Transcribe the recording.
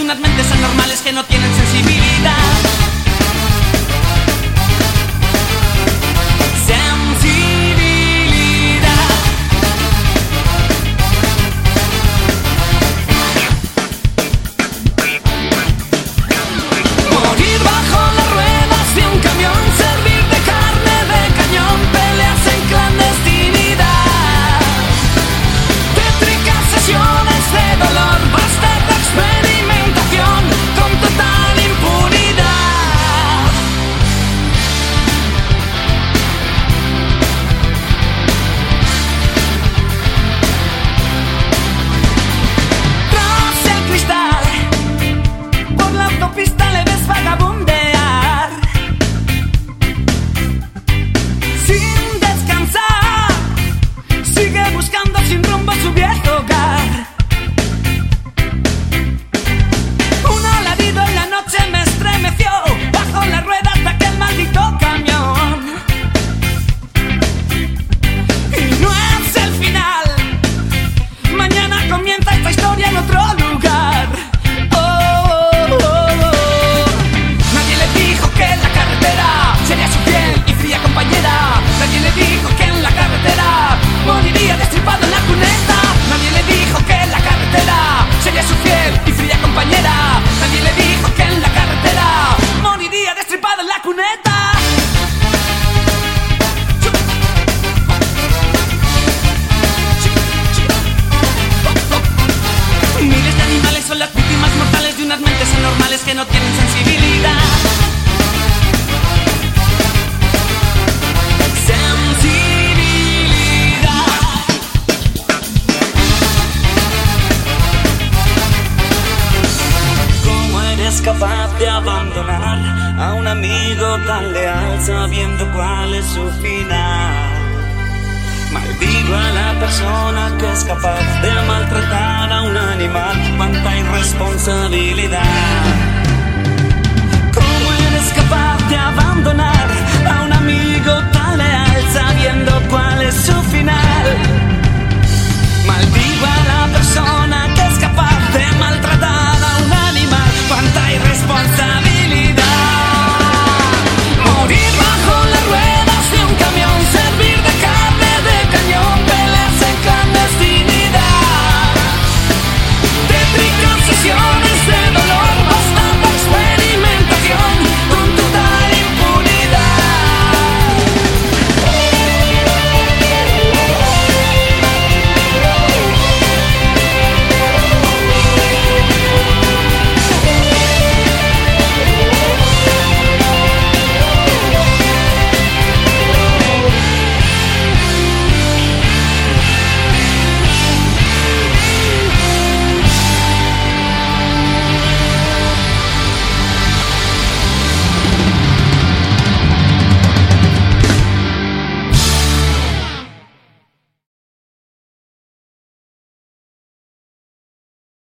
unas mentes anormales que no tienen sensibilidad. Son las víctimas mortales de unas mentes anormales que no tienen sensibilidad. ¿Cómo eres capaz de abandonar a un amigo tan leal sabiendo cuál es su final? Maldigo a la persona que es capaz de maltratar a un animal. ¡Cuánta irresponsabilidad!